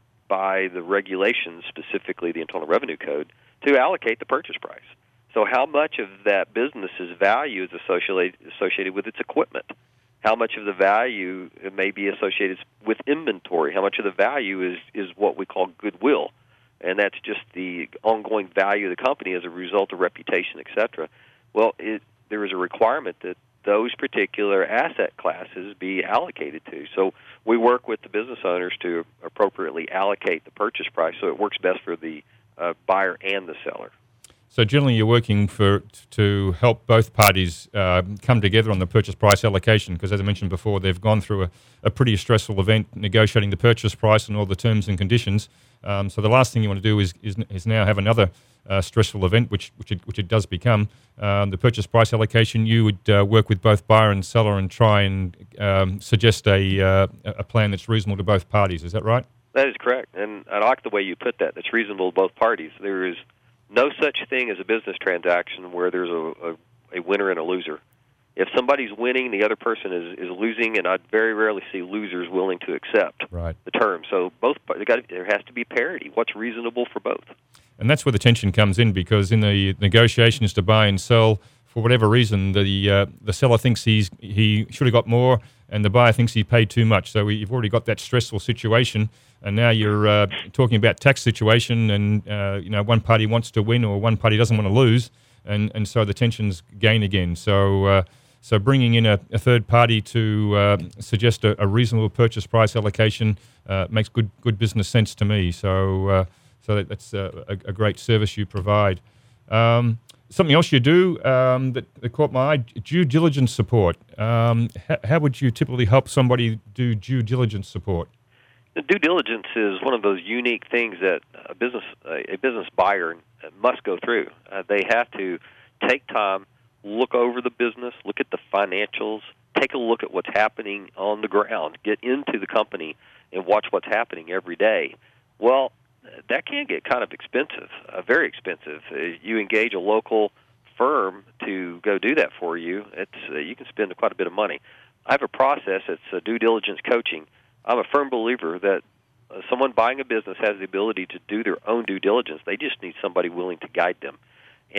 by the regulations, specifically the Internal Revenue Code, to allocate the purchase price. So how much of that business's value is associated associated with its equipment? How much of the value may be associated with inventory? How much of the value is, is what we call goodwill? And that's just the ongoing value of the company as a result of reputation, et cetera. Well, it, there is a requirement that those particular asset classes be allocated to. So we work with the business owners to appropriately allocate the purchase price so it works best for the uh, buyer and the seller. So generally you're working for to help both parties uh, come together on the purchase price allocation, because as I mentioned before, they've gone through a, a pretty stressful event negotiating the purchase price and all the terms and conditions. Um, so the last thing you want to do is is, is now have another uh, stressful event, which which it, which it does become. Um, the purchase price allocation, you would uh, work with both buyer and seller and try and um, suggest a uh, a plan that's reasonable to both parties. Is that right? That is correct, and I like the way you put that. That's reasonable to both parties. There is no such thing as a business transaction where there's a, a, a winner and a loser. If somebody's winning, the other person is, is losing, and I very rarely see losers willing to accept right. the term. So both they got there has to be parity. What's reasonable for both? And that's where the tension comes in, because in the negotiations to buy and sell, for whatever reason, the uh, the seller thinks he's he should have got more, and the buyer thinks he paid too much. So you've already got that stressful situation. And now you're uh, talking about tax situation, and uh, you know one party wants to win or one party doesn't want to lose, and, and so the tensions gain again. So uh, so bringing in a, a third party to uh, suggest a, a reasonable purchase price allocation uh, makes good good business sense to me. So uh, so that, that's a, a great service you provide. Um, something else you do um, that, that caught my eye: due diligence support. Um, how, how would you typically help somebody do due diligence support? Due diligence is one of those unique things that a business a business buyer must go through. Uh, they have to take time, look over the business, look at the financials, take a look at what's happening on the ground, get into the company, and watch what's happening every day. Well, that can get kind of expensive, uh, very expensive. Uh, you engage a local firm to go do that for you. It's uh, you can spend quite a bit of money. I have a process. It's uh, due diligence coaching. I'm a firm believer that uh, someone buying a business has the ability to do their own due diligence. They just need somebody willing to guide them. And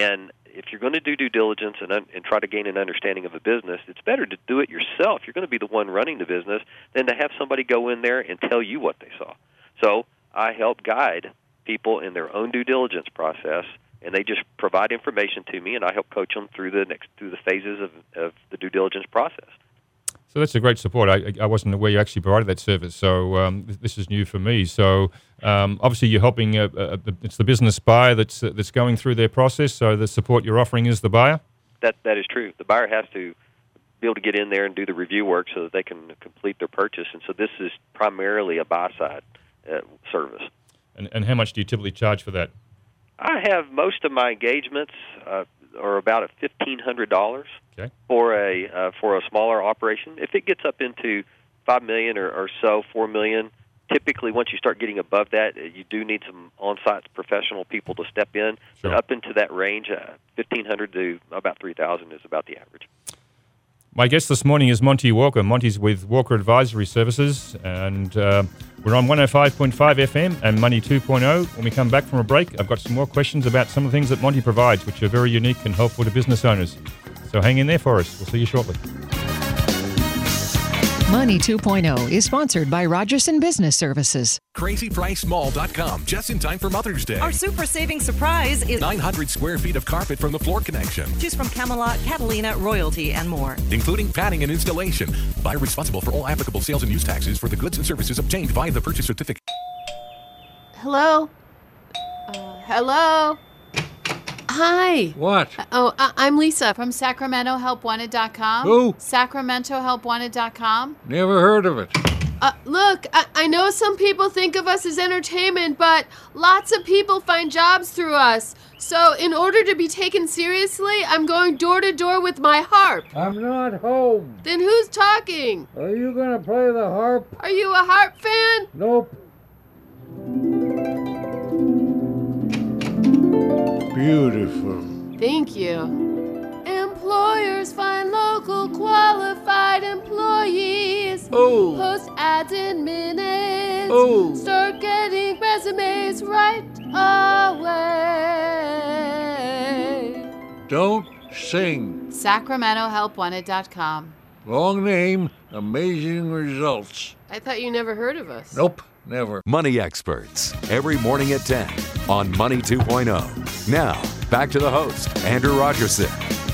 if you're going to do due diligence and, un- and try to gain an understanding of a business, it's better to do it yourself. You're going to be the one running the business than to have somebody go in there and tell you what they saw. So I help guide people in their own due diligence process, and they just provide information to me, and I help coach them through the next through the phases of, of the due diligence process. So that's a great support. I, I wasn't aware you actually provided that service, so um, th- this is new for me. So um, obviously you're helping, uh, uh, it's the business buyer that's uh, that's going through their process, so the support you're offering is the buyer? That That is true. The buyer has to be able to get in there and do the review work so that they can complete their purchase, and so this is primarily a buy-side uh, service. And, and how much do you typically charge for that? I have most of my engagements uh, are about at fifteen hundred dollars okay. for a uh, for a smaller operation. If it gets up into five million or, or so, four million, typically once you start getting above that, you do need some on-site professional people to step in. Sure. But up into that range, uh, fifteen hundred to about three thousand is about the average. My guest this morning is Monty Walker. Monty's with Walker Advisory Services, and uh, we're on one oh five point five F M and Money two point oh. When we come back from a break, I've got some more questions about some of the things that Monty provides, which are very unique and helpful to business owners. So hang in there for us. We'll see you shortly. Money two point oh is sponsored by Rogerson Business Services. Crazy Price Mall dot com, just in time for Mother's Day. Our super saving surprise is nine hundred square feet of carpet from the Floor Connection. Choose from Camelot, Catalina, Royalty, and more. Including padding and installation. Buyer responsible for all applicable sales and use taxes for the goods and services obtained via the purchase certificate. Hello? Uh, hello? Hi. What? Oh, I- I'm Lisa from Sacramento Help Wanted dot com. Who? Sacramento Help Wanted dot com. Never heard of it. Uh, look, I-, I know some people think of us as entertainment, but lots of people find jobs through us. So in order to be taken seriously, I'm going door to door with my harp. I'm not home. Then who's talking? Are you going to play the harp? Are you a harp fan? Nope. Beautiful. Thank you. Employers find local qualified employees. Oh. Post ads in minutes. Oh. Start getting resumes right away. Don't sing. Sacramento Help Wanted dot com. Long name, amazing results. I thought you never heard of us. Nope, never. Money Experts, every morning at ten on Money two point oh. Now, back to the host, Andrew Rogerson.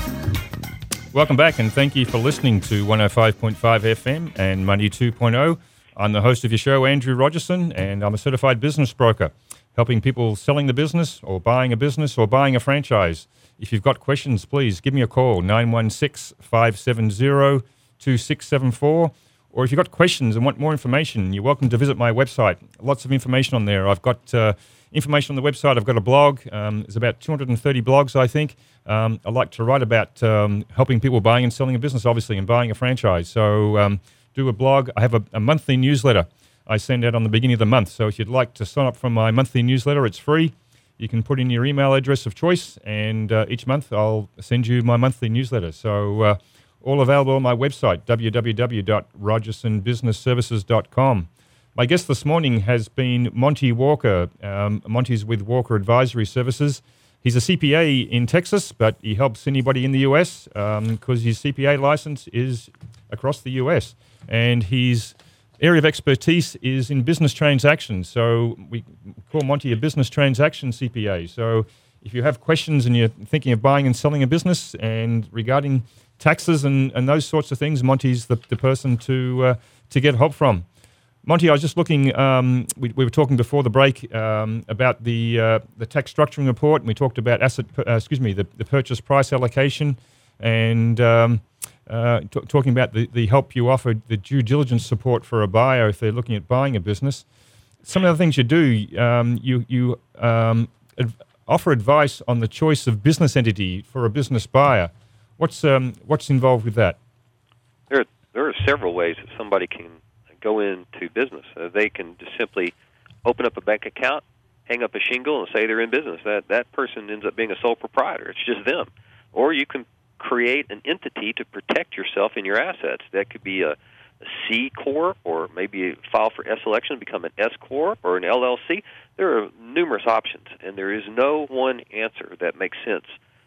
Welcome back, and thank you for listening to one oh five point five F M and Money two point oh. I'm the host of your show, Andrew Rogerson, and I'm a certified business broker, helping people selling the business or buying a business or buying a franchise. If you've got questions, please give me a call, nine one six, five seven zero, two six seven four. Or if you've got questions and want more information, you're welcome to visit my website. Lots of information on there. I've got uh, information on the website. I've got a blog. Um, there's about two hundred thirty blogs, I think. Um, I like to write about um, helping people buying and selling a business, obviously, and buying a franchise. So um, do a blog. I have a, a monthly newsletter I send out on the beginning of the month. So if you'd like to sign up for my monthly newsletter, it's free. You can put in your email address of choice, and uh, each month I'll send you my monthly newsletter. So uh, all available on my website, w w w dot rogerson business services dot com. My guest this morning has been Monty Walker. Um, Monty's with Walker Advisory Services. He's a C P A in Texas, but he helps anybody in the U S because um, his C P A license is across the U S. And his area of expertise is in business transactions. So we call Monty a business transaction C P A. So if you have questions and you're thinking of buying and selling a business and regarding taxes and, and those sorts of things, Monty's the, the person to uh, to get help from. Monty, I was just looking, um, we, we were talking before the break um, about the uh, the tax structuring report, and we talked about asset, uh, excuse me, the, the purchase price allocation, and um, uh, t- talking about the, the help you offer, the due diligence support for a buyer if they're looking at buying a business. Some of the things you do, um, you, you um, ad- offer advice on the choice of business entity for a business buyer. What's um, what's involved with that? There, there are several ways that somebody can go into business. Uh, they can just simply open up a bank account, hang up a shingle, and say they're in business. That that person ends up being a sole proprietor. It's just them. Or you can create an entity to protect yourself and your assets. That could be a, a C corp, or maybe file for S election, become an S corp or an L L C. There are numerous options, and there is no one answer that makes sense.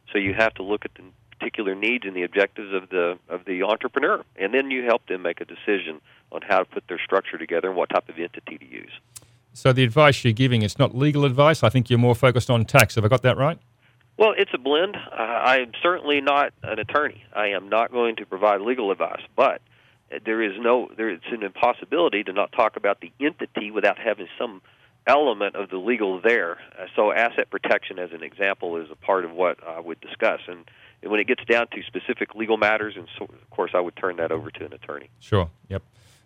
So you have to look at the particular needs and the objectives of the of the entrepreneur, and then you help them make a decision on how to put their structure together and what type of entity to use. So the advice you're giving, it's not legal advice. I think you're more focused on tax. Have I got that right? Well, it's a blend. Uh, I am certainly not an attorney. I am not going to provide legal advice, but there is no, there, it's an impossibility to not talk about the entity without having some element of the legal there. Uh, so asset protection, as an example, is a part of what I would discuss. And, and when it gets down to specific legal matters, and so, of course, I would turn that over to an attorney. Sure, yep.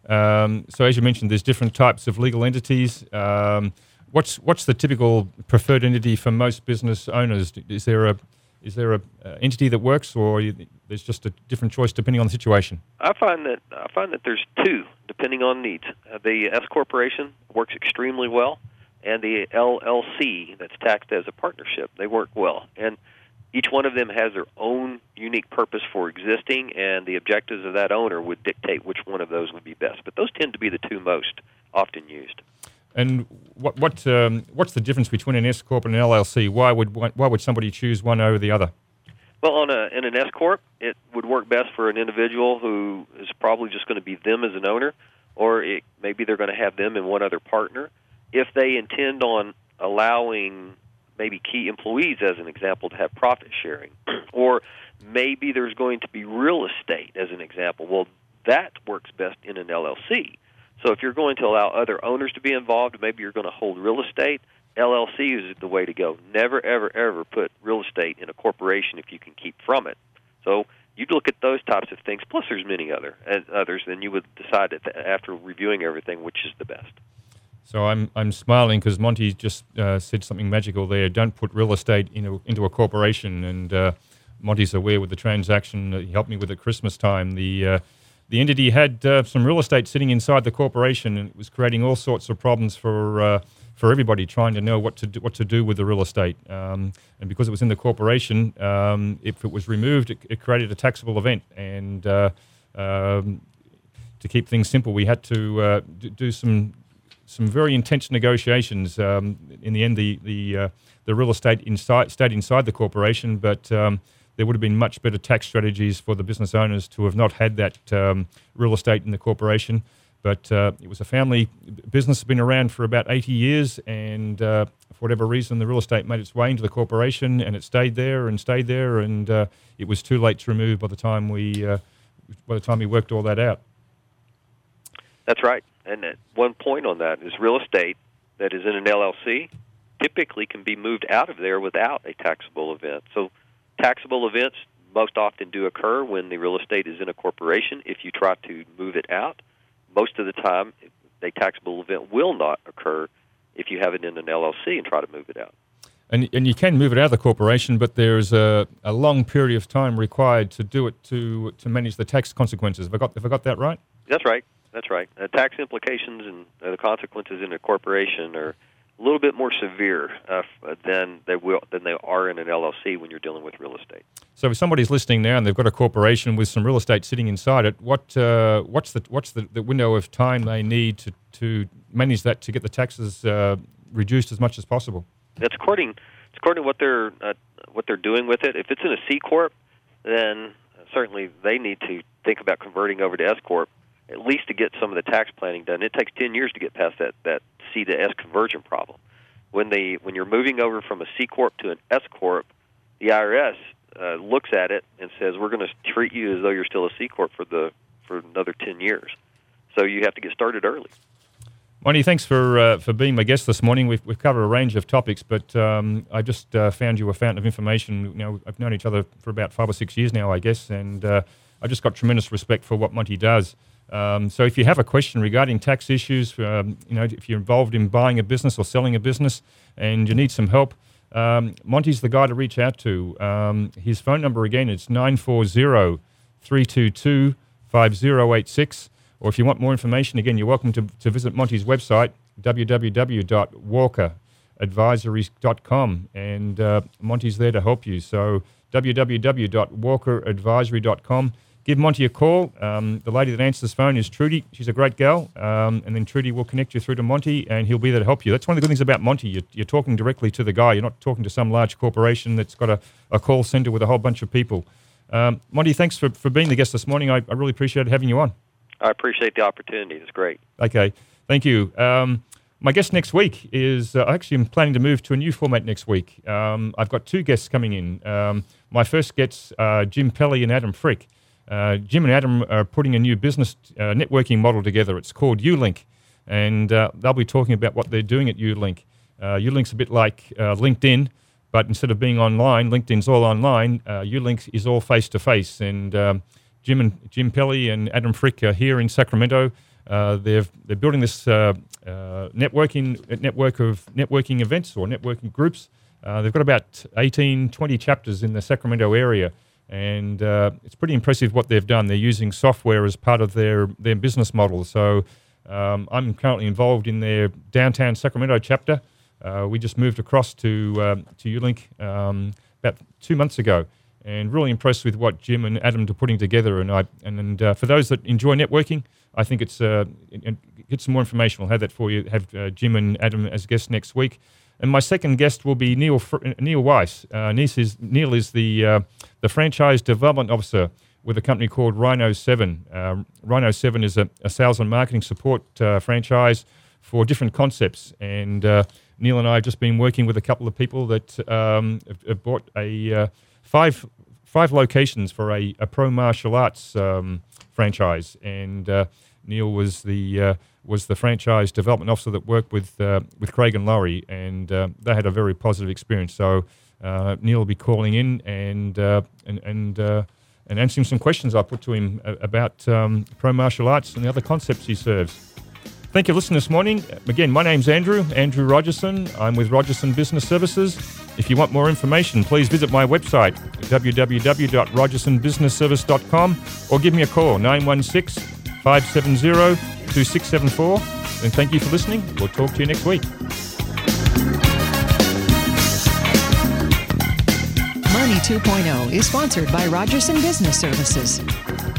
Um, so as you mentioned, there's different types of legal entities. Um, What's what's the typical preferred entity for most business owners? Is there a is there a uh, entity that works, or you, there's just a different choice depending on the situation? I find that I find that there's two depending on needs. Uh, the S corporation works extremely well, and the L L C that's taxed as a partnership, they work well. And each one of them has their own unique purpose for existing, and the objectives of that owner would dictate which one of those would be best. But those tend to be the two most often used. And what what um, what's the difference between an S corp and an L L C? Why would why would somebody choose one over the other? Well, on a in an S corp, it would work best for an individual who is probably just going to be them as an owner, or it, maybe they're going to have them and one other partner. If they intend on allowing maybe key employees, as an example, to have profit sharing, or maybe there's going to be real estate, as an example. Well, that works best in an L L C. So if you're going to allow other owners to be involved, maybe you're going to hold real estate, L L C is the way to go. Never, ever, ever put real estate in a corporation if you can keep from it. So you'd look at those types of things, plus there's many other uh, others, then you would decide that after reviewing everything which is the best. So I'm I'm smiling because Monty just uh, said something magical there. Don't put real estate in a, into a corporation, and uh, Monty's aware with the transaction that he helped me with at Christmas time. The uh, The entity had uh, some real estate sitting inside the corporation, and it was creating all sorts of problems for uh, for everybody trying to know what to do, what to do with the real estate. Um, and because it was in the corporation, um, if it was removed, it, it created a taxable event. And uh, um, to keep things simple, we had to uh, do some some very intense negotiations. Um, in the end, the the uh, the real estate inside stayed inside the corporation, but um, there would have been much better tax strategies for the business owners to have not had that um, real estate in the corporation. But uh, it was a family business, has been around for about eighty years, and uh, for whatever reason, the real estate made its way into the corporation, and it stayed there and stayed there, and uh, it was too late to remove by the time we uh, by the time we worked all that out. That's right. And at one point on that is real estate that is in an L L C typically can be moved out of there without a taxable event. So taxable events most often do occur when the real estate is in a corporation. If you try to move it out, most of the time a taxable event will not occur if you have it in an L L C and try to move it out. And and you can move it out of the corporation, but there's a, a long period of time required to do it to to manage the tax consequences. Have I got, have I got that right? That's right. That's right. Uh, tax implications and uh, the consequences in a corporation are a little bit more severe uh, than they will than they are in an L L C when you're dealing with real estate. So if somebody's listening now and they've got a corporation with some real estate sitting inside it, what uh, what's the what's the, the window of time they need to, to manage that to get the taxes uh, reduced as much as possible? That's according it's according to what they're uh, what they're doing with it. If it's in a C corp, then certainly they need to think about converting over to S corp, at least to get some of the tax planning done. It takes ten years to get past that, that C to S conversion problem. When they when you're moving over from a C corp to an S corp, the I R S uh, looks at it and says, we're going to treat you as though you're still a C corp for the for another ten years. So you have to get started early. Monty, thanks for uh, for being my guest this morning. We've we've covered a range of topics, but um, I just uh, found you a fountain of information. You know, I've known each other for about five or six years now, I guess, and uh, I just got tremendous respect for what Monty does. Um, so if you have a question regarding tax issues, um, you know, if you're involved in buying a business or selling a business and you need some help, um, Monty's the guy to reach out to. Um, his phone number again, it's nine four zero, three two two, five zero eight six. Or if you want more information, again, you're welcome to, to visit Monty's website, w w w dot walker advisories dot com, and uh, Monty's there to help you. So w w w dot walker advisory dot com. give Monty a call. Um, the lady that answers the phone is Trudy. She's a great gal. Um, and then Trudy will connect you through to Monty, and he'll be there to help you. That's one of the good things about Monty. You're, you're talking directly to the guy. You're not talking to some large corporation that's got a, a call center with a whole bunch of people. Um, Monty, thanks for, for being the guest this morning. I, I really appreciate having you on. I appreciate the opportunity. It's great. Okay. Thank you. Um, my guest next week is, uh, actually I'm planning to move to a new format next week. Um, I've got two guests coming in. Um, my first guests are Jim Pelly and Adam Frick. Uh, Jim and Adam are putting a new business uh, networking model together. It's called Ulink, and uh, they'll be talking about what they're doing at Ulink. Uh, Ulink's a bit like uh, LinkedIn, but instead of being online, LinkedIn's all online. Uh, Ulink is all face-to-face, and um, Jim and Jim Pelly and Adam Frick are here in Sacramento. Uh, they're they're building this uh, uh, networking network of networking events or networking groups. Uh, they've got about eighteen, twenty chapters in the Sacramento area, and uh, it's pretty impressive what they've done. They're using software as part of their their business model. So um, I'm currently involved in their downtown Sacramento chapter. Uh, we just moved across to uh, to Ulink um, about two months ago, and really impressed with what Jim and Adam are putting together. And I and, and uh, for those that enjoy networking, I think it's uh, it, get some more information. We'll have that for you. Have uh, Jim and Adam as guests next week. And my second guest will be Neil Neil Weiss. Uh, Neil is, Neil is the uh, the franchise development officer with a company called Rhino seven. Uh, Rhino seven is a, a sales and marketing support uh, franchise for different concepts. And uh, Neil and I have just been working with a couple of people that um, have, have bought a uh, five five locations for a, a pro martial arts um, franchise. And uh, Neil was the uh, was the franchise development officer that worked with uh, with Craig and Laurie, and uh, they had a very positive experience. So uh, Neil will be calling in and uh, and and, uh, and answering some questions I put to him about um, pro martial arts and the other concepts he serves. Thank you for listening this morning. Again, my name's Andrew, Andrew Rogerson. I'm with Rogerson Business Services. If you want more information, please visit my website, w w w dot rogerson business service dot com, or give me a call, nine one six, five seven zero, two six seven four. And thank you for listening. We'll talk to you next week. Money two point oh is sponsored by Rogerson Business Services.